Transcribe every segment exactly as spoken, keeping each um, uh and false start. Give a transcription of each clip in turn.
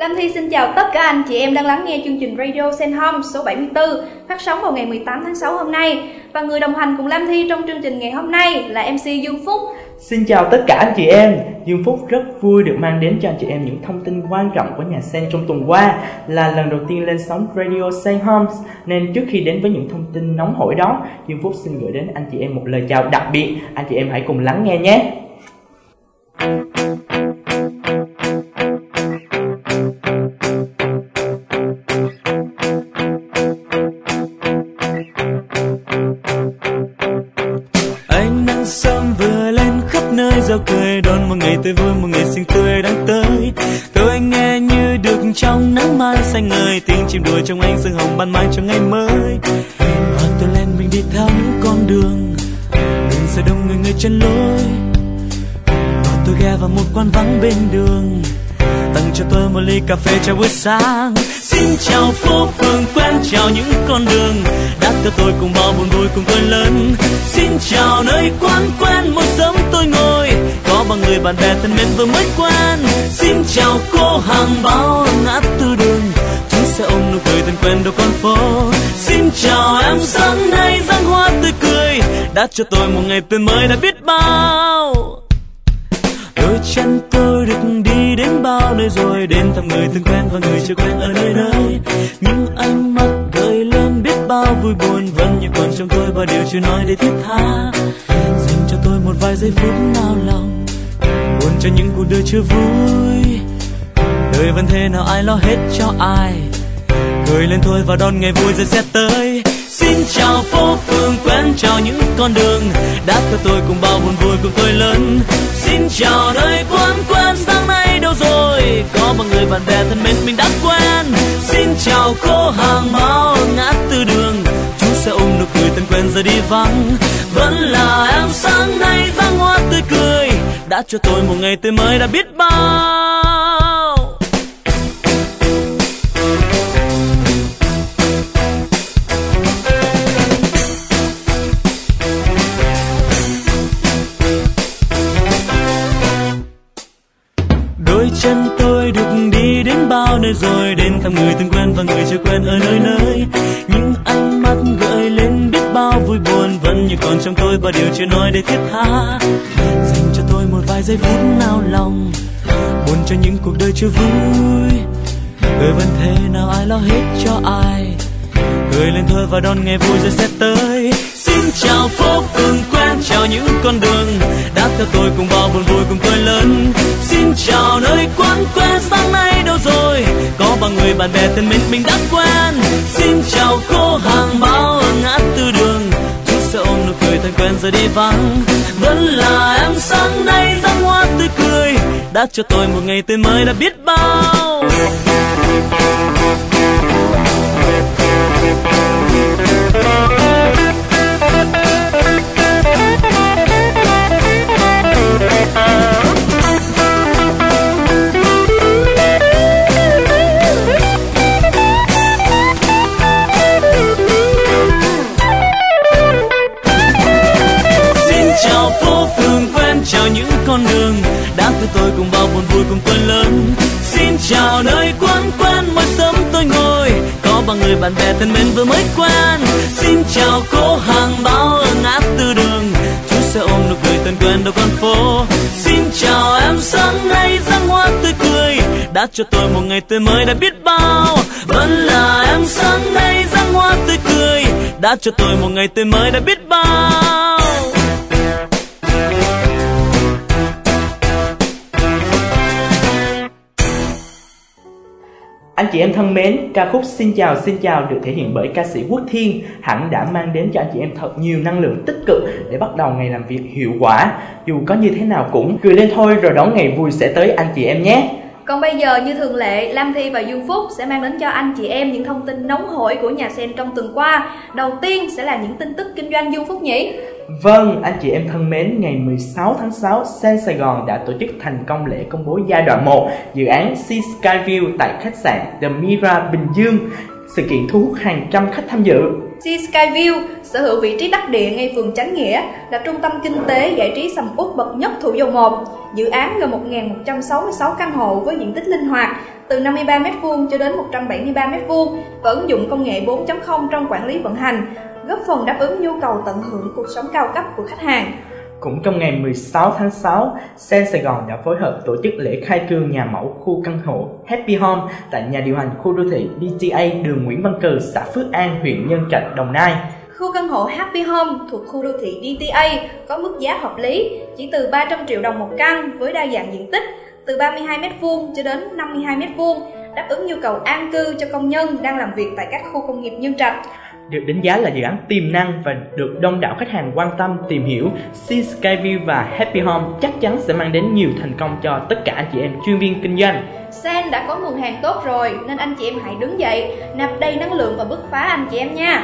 Lam Thi xin chào tất cả anh chị em đang lắng nghe chương trình Radio Saint Home số bảy mươi tư phát sóng vào ngày mười tám tháng sáu hôm nay. Và người đồng hành cùng Lam Thi trong chương trình ngày hôm nay là em xê Dương Phúc. Xin chào tất cả anh chị em. Dương Phúc rất vui được mang đến cho anh chị em những thông tin quan trọng của nhà sen trong tuần qua. Là lần đầu tiên lên sóng Radio Saint Homes, nên trước khi đến với những thông tin nóng hổi đó, Dương Phúc xin gửi đến anh chị em một lời chào đặc biệt. Anh chị em hãy cùng lắng nghe nhé. Giao cười đón một ngày tươi vui, một ngày xinh tươi đang tới. Tôi nghe như được trong nắng mai xanh ngời, tiếng chim đùa trong ánh sương hồng ban mai cho ngày mới. Và tôi lên mình đi theo những con đường, đường dài đông người người chân lối. Và tôi ghé vào một quán vắng bên đường, tặng cho tôi một ly cà phê chào buổi sáng. Xin chào phố phường quen, chào những con đường đã theo tôi cùng bao buồn vui cùng tôi lớn. Xin chào nơi quán quen mỗi sớm tôi ngồi, có bao người bạn bè thân mến vừa mới quen. Xin chào cô hàng báo ngã tư đường, chúng sẽ ôm nụ cười thân quen đầu con phố. Xin chào em sáng nay dáng hoa tươi cười, đã cho tôi một ngày tươi mới đã biết bao. Đôi chân tôi được đi đến bao nơi rồi, đến thăm người thân quen và người chưa quen ở nơi đây. Những ánh mắt gợi lên biết bao vui buồn, vẫn như còn trong tôi bao điều chưa nói để thiết tha. Dành cho tôi một vài giây phút nao lòng, buồn cho những cuộc đời chưa vui. Đời vẫn thế nào ai lo hết cho ai, cười lên thôi và đón ngày vui rồi sẽ tới. Xin chào phố phường quen, chào những con đường đã theo tôi cùng bao buồn vui cùng tôi lớn. Xin chào nơi quán quen sáng nay đâu rồi, có bao người bạn bè thân mến mình đã quen. Xin chào cô hàng máu ngã tư đường, chúng sẽ ôm nụ cười thân quen giờ đi vắng. Vẫn là em sáng nay dáng hoa tươi cười, đã cho tôi một ngày tươi mới đã biết bao. Đôi chân tôi được đi đến bao nơi rồi, đến thăm người thân quen và người chưa quen ở nơi nơi. Những ánh mắt gợi lên biết bao vui buồn, vẫn như còn trong tôi bao điều chưa nói để thiết tha. Dành cho tôi một vài giây phút nao lòng, buồn cho những cuộc đời chưa vui. Đời vẫn thế nào ai lo hết cho ai, cười lên thôi và đón ngày vui rồi sẽ tới. Xin chào phố phường quen, chào những con đường đã theo tôi cùng bao buồn vui cùng tôi lớn. Xin chào nơi quán quen sáng nay đâu rồi, có bao người bạn bè thân mến mình đã quen. Xin chào cô hàng báo ở ngã tư đường, chúng sẽ ôm nụ cười thân quen giờ đi vắng. Vẫn là em sáng nay dáng hoa tươi cười, đã cho tôi một ngày tươi mới đã biết bao. Chào những con đường đã theo tôi cùng bao buồn vui cùng tôi lớn. Xin chào nơi quán quen mỗi sớm tôi ngồi, có bao người bạn bè thân mến vừa mới quen. Xin chào cô hàng báo ở ngã tư đường, chúng sẽ ôm nụ cười thân quen đầu con phố. Xin chào em sáng nay dáng hoa tươi cười, đã cho tôi một ngày tươi mới đã biết bao. Vẫn là em sáng nay dáng hoa tươi cười, đã cho tôi một ngày tươi mới đã biết bao. Anh chị em thân mến, ca khúc Xin Chào Xin Chào được thể hiện bởi ca sĩ Quốc Thiên hẳn đã mang đến cho anh chị em thật nhiều năng lượng tích cực để bắt đầu ngày làm việc hiệu quả. Dù có như thế nào cũng cười lên thôi rồi đón ngày vui sẽ tới anh chị em nhé. Còn bây giờ như thường lệ, Lam Thi và Dương Phúc sẽ mang đến cho anh chị em những thông tin nóng hổi của nhà sen trong tuần qua. Đầu tiên sẽ là những tin tức kinh doanh, Dương Phúc nhỉ? Vâng, anh chị em thân mến, ngày mười sáu tháng sáu, Sen Sài Gòn đã tổ chức thành công lễ công bố giai đoạn một dự án Sea Skyview tại khách sạn The Mira Bình Dương. Sự kiện thu hút hàng trăm khách tham dự. Sea Skyview sở hữu vị trí đắc địa ngay phường Chánh Nghĩa, là trung tâm kinh tế giải trí sầm uất bậc nhất Thủ Dầu Một. Dự án gồm một nghìn một trăm sáu mươi sáu căn hộ với diện tích linh hoạt, từ năm mươi ba mét vuông cho đến một trăm bảy mươi ba mét vuông và ứng dụng công nghệ bốn chấm không trong quản lý vận hành, góp phần đáp ứng nhu cầu tận hưởng cuộc sống cao cấp của khách hàng. Cũng trong ngày mười sáu tháng sáu, Sen Sài Gòn đã phối hợp tổ chức lễ khai trương nhà mẫu khu căn hộ Happy Home tại nhà điều hành khu đô thị đê tê a đường Nguyễn Văn Cừ, xã Phước An, huyện Nhân Trạch, Đồng Nai. Khu căn hộ Happy Home thuộc khu đô thị đê tê a có mức giá hợp lý, chỉ từ ba trăm triệu đồng một căn với đa dạng diện tích, từ ba mươi hai mét vuông cho đến năm mươi hai mét vuông, đáp ứng nhu cầu an cư cho công nhân đang làm việc tại các khu công nghiệp Nhân Trạch. Được đánh giá là dự án tiềm năng và được đông đảo khách hàng quan tâm tìm hiểu, Sen Skyview và Happy Home chắc chắn sẽ mang đến nhiều thành công cho tất cả anh chị em chuyên viên kinh doanh. Sen đã có nguồn hàng tốt rồi nên anh chị em hãy đứng dậy, nạp đầy năng lượng và bứt phá anh chị em nha.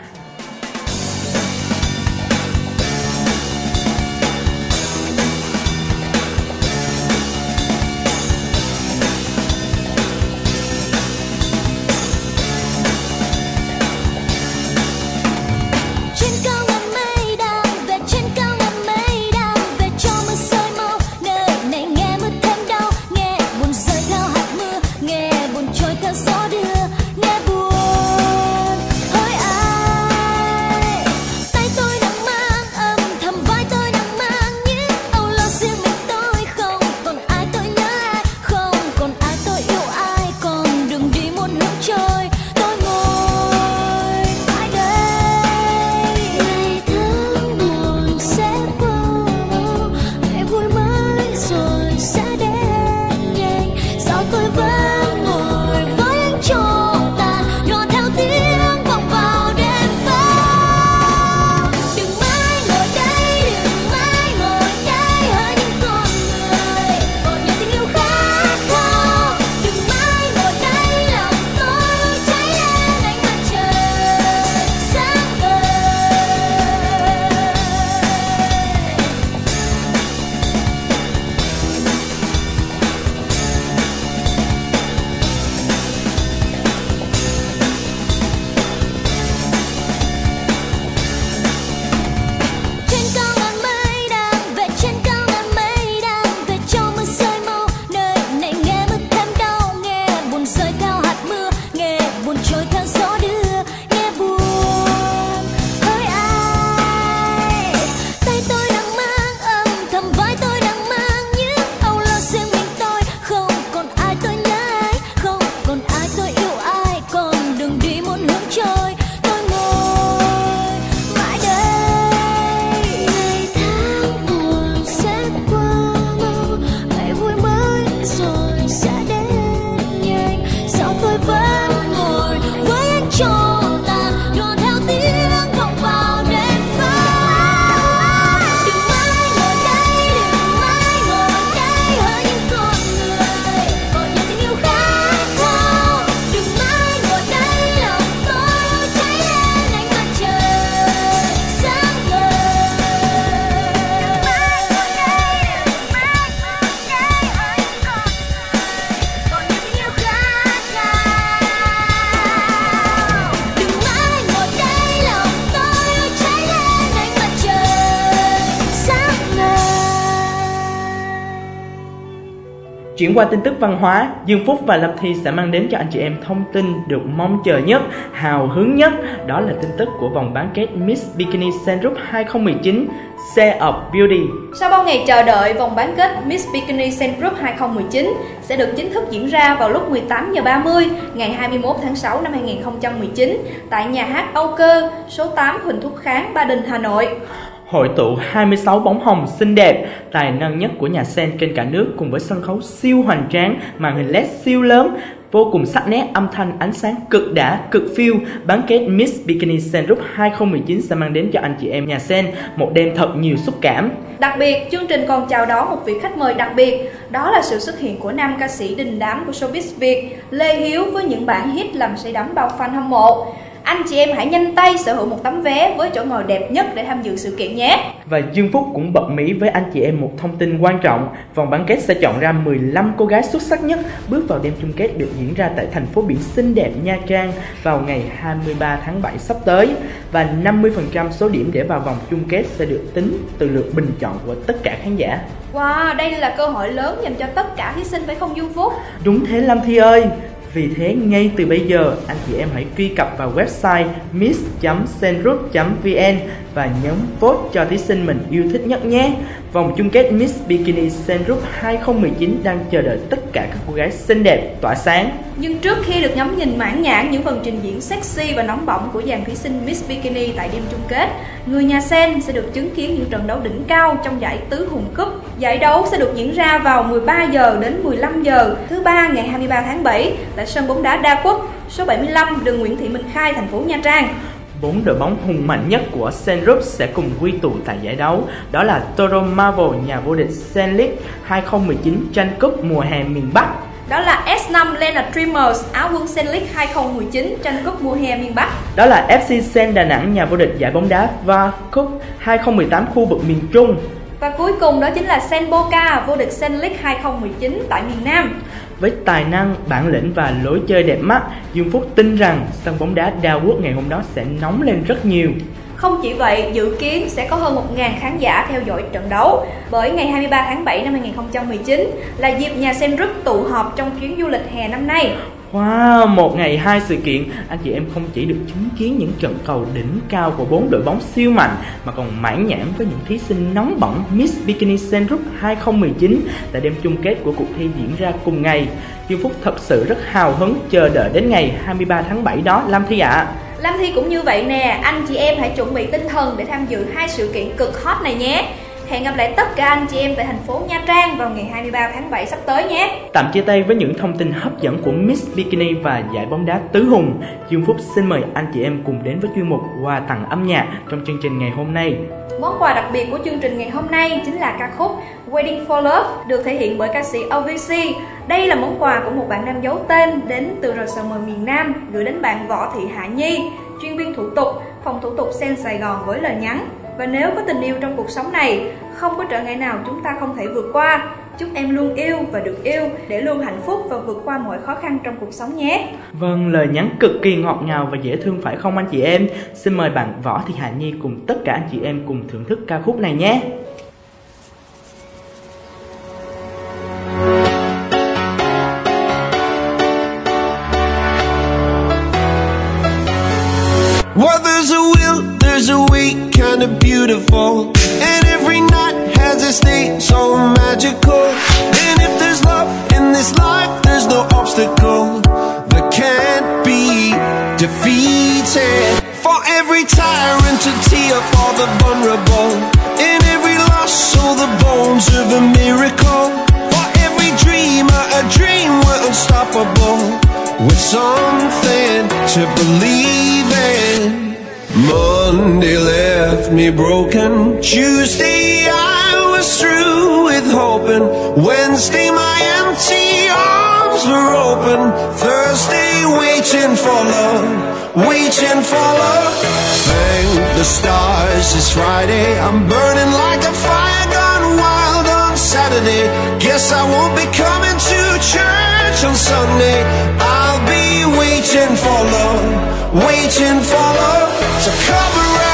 Chuyển qua tin tức văn hóa, Dương Phúc và Lâm Thi sẽ mang đến cho anh chị em thông tin được mong chờ nhất, hào hứng nhất. Đó là tin tức của vòng bán kết Miss Bikini Centrup hai không một chín Share of Beauty. Sau bao ngày chờ đợi, vòng bán kết Miss Bikini Centrup hai không một chín sẽ được chính thức diễn ra vào lúc mười tám giờ ba mươi ngày hai mươi mốt tháng sáu năm hai nghìn không trăm mười chín tại nhà hát Âu Cơ, số tám Huỳnh Thúc Kháng, Ba Đình, Hà Nội. Hội tụ hai mươi sáu bóng hồng xinh đẹp, tài năng nhất của nhà sen trên cả nước cùng với sân khấu siêu hoành tráng, màn hình led siêu lớn, vô cùng sắc nét, âm thanh, ánh sáng cực đã, cực phiêu. Bán kết Miss Bikini Centrup hai không một chín sẽ mang đến cho anh chị em nhà sen một đêm thật nhiều xúc cảm. Đặc biệt, chương trình còn chào đón một vị khách mời đặc biệt, đó là sự xuất hiện của nam ca sĩ đình đám của showbiz Việt, Lê Hiếu, với những bản hit làm say đắm bao fan hâm mộ. Anh chị em hãy nhanh tay sở hữu một tấm vé với chỗ ngồi đẹp nhất để tham dự sự kiện nhé. Và Dương Phúc cũng bật mí với anh chị em một thông tin quan trọng. Vòng bán kết sẽ chọn ra mười lăm cô gái xuất sắc nhất bước vào đêm chung kết được diễn ra tại thành phố biển xinh đẹp Nha Trang vào ngày hai mươi ba tháng bảy sắp tới. Và năm mươi phần trăm số điểm để vào vòng chung kết sẽ được tính từ lượt bình chọn của tất cả khán giả. Wow, đây là cơ hội lớn dành cho tất cả thí sinh phải không Dương Phúc? Đúng thế Lam Thi ơi. Vì thế ngay từ bây giờ anh chị em hãy truy cập vào website miss chấm senrup chấm vn và nhấn vote cho thí sinh mình yêu thích nhất nhé. Vòng chung kết Miss Bikini Senrup hai không một chín đang chờ đợi tất cả các cô gái xinh đẹp, tỏa sáng. Nhưng trước khi được ngắm nhìn mãn nhãn những phần trình diễn sexy và nóng bỏng của dàn thí sinh Miss Bikini tại đêm chung kết, người nhà sen sẽ được chứng kiến những trận đấu đỉnh cao trong giải Tứ Hùng Cup. Giải đấu sẽ được diễn ra vào mười ba giờ đến mười lăm giờ thứ ba ngày hai mươi ba tháng bảy tại sân bóng đá Đa Quốc, số bảy mươi lăm đường Nguyễn Thị Minh Khai, thành phố Nha Trang. Bốn đội bóng hùng mạnh nhất của Senrup sẽ cùng quy tụ tại giải đấu, đó là Toro Marble, nhà vô địch Sen League hai không một chín tranh cúp mùa hè miền Bắc. Đó là ét năm Lena Dreamers, Áo quân Sen League hai không một chín tranh cúp mùa hè miền Bắc. Đó là ép xê Sen Đà Nẵng, nhà vô địch giải bóng đá vê a Cup hai không một tám khu vực miền Trung. Và cuối cùng đó chính là Sen Boca, vô địch Sen League hai không một chín tại miền Nam. Với tài năng, bản lĩnh và lối chơi đẹp mắt, Dương Phúc tin rằng sân bóng đá Đa Quốc ngày hôm đó sẽ nóng lên rất nhiều. Không chỉ vậy, dự kiến sẽ có hơn một nghìn khán giả theo dõi trận đấu. Bởi ngày hai mươi ba tháng bảy năm hai không một chín là dịp nhà Senrup tụ họp trong chuyến du lịch hè năm nay. Wow, một ngày hai sự kiện, anh chị em không chỉ được chứng kiến những trận cầu đỉnh cao của bốn đội bóng siêu mạnh mà còn mãn nhãn với những thí sinh nóng bỏng Miss Bikini Senrup hai không một chín tại đêm chung kết của cuộc thi diễn ra cùng ngày. Dương Phúc thật sự rất hào hứng chờ đợi đến ngày hai mươi ba tháng bảy đó Lam Thi ạ. À. Lam Thi cũng như vậy nè, anh chị em hãy chuẩn bị tinh thần để tham dự hai sự kiện cực hot này nhé. Hẹn gặp lại tất cả anh chị em tại thành phố Nha Trang vào ngày hai mươi ba tháng bảy sắp tới nhé. Tạm chia tay với những thông tin hấp dẫn của Miss Bikini và giải bóng đá Tứ Hùng. Dương Phúc xin mời anh chị em cùng đến với chuyên mục quà tặng âm nhạc trong chương trình ngày hôm nay. Món quà đặc biệt của chương trình ngày hôm nay chính là ca khúc Waiting for Love được thể hiện bởi ca sĩ o vê xê. Đây là món quà của một bạn nam giấu tên đến từ rờ sờ em miền Nam gửi đến bạn Võ Thị Hạ Nhi, chuyên viên thủ tục, phòng thủ tục Sen Sài Gòn với lời nhắn: và nếu có tình yêu trong cuộc sống này, không có trở ngại nào chúng ta không thể vượt qua. Chúc em luôn yêu và được yêu để luôn hạnh phúc và vượt qua mọi khó khăn trong cuộc sống nhé. Vâng, lời nhắn cực kỳ ngọt ngào và dễ thương phải không anh chị em? Xin mời bạn Võ Thị Hà Nhi cùng tất cả anh chị em cùng thưởng thức ca khúc này nhé. Well, there's a will, there's a way, kind of beautiful, and every night has its day so magical. And if there's love in this life, there's no obstacle that can't be defeated. For every tyrant to tear for the vulnerable, in every loss, so the bones of a miracle. For every dreamer, a dream we're unstoppable, with something to believe in. Monday left me broken, Tuesday I was through with hoping, Wednesday my empty arms were open, Thursday waiting for love, waiting for love. Thank the stars it's Friday, I'm burning like a fire gone wild on Saturday. Guess I won't be coming to church on Sunday. I'll be waiting for love, waiting for love to come around.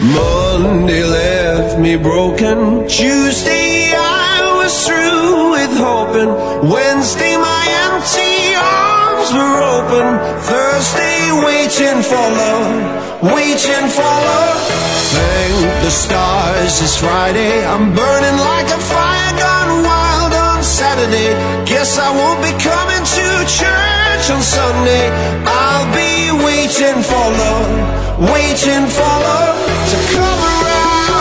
Monday left me broken. Tuesday I was through with hoping. Wednesday my empty arms were open. Thursday waiting for love, waiting for love. Thank the stars it's Friday. I'm burning like a fire gone wild on Saturday. Guess I won't be coming to church on Sunday. I'll be waiting for love, waiting for love to come around.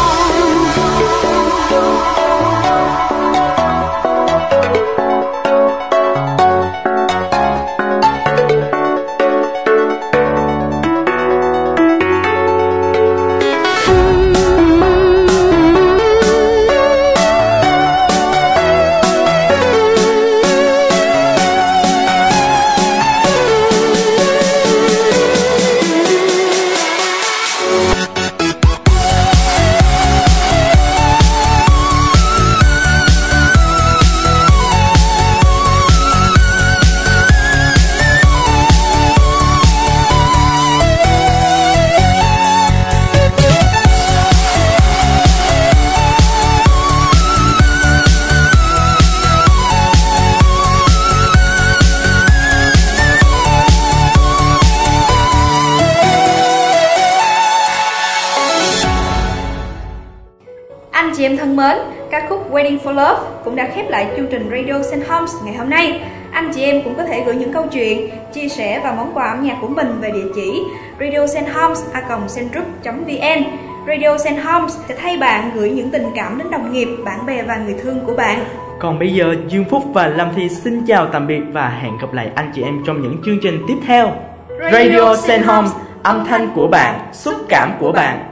Anh chị em thân mến, ca khúc Waiting for Love cũng đã khép lại chương trình Radio Saint Holmes ngày hôm nay. Anh chị em cũng có thể gửi những câu chuyện, chia sẻ và món quà âm nhạc của mình về địa chỉ radio saint holmes a còng centrup chấm vn. Radio Saint Holmes sẽ thay bạn gửi những tình cảm đến đồng nghiệp, bạn bè và người thương của bạn. Còn bây giờ, Dương Phúc và Lâm Thi xin chào tạm biệt và hẹn gặp lại anh chị em trong những chương trình tiếp theo. Radio Saint Holmes, âm thanh của bạn, xúc cảm của bạn.